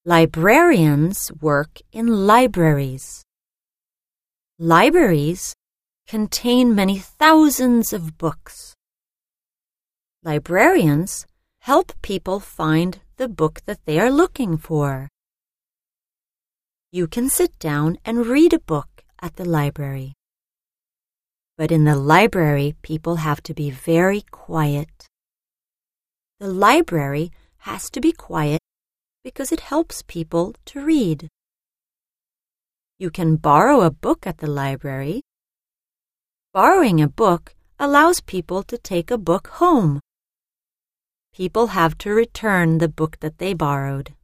Librarians work in libraries. Libraries contain many thousands of books. Librarians help people find the book that they are looking for. You can sit down and read a book at the library. But in the library, people have to be very quiet. The library has to be quiet because it helps people to read. You can borrow a book at the library. Borrowing a book allows people to take a book home. People have to return the book that they borrowed.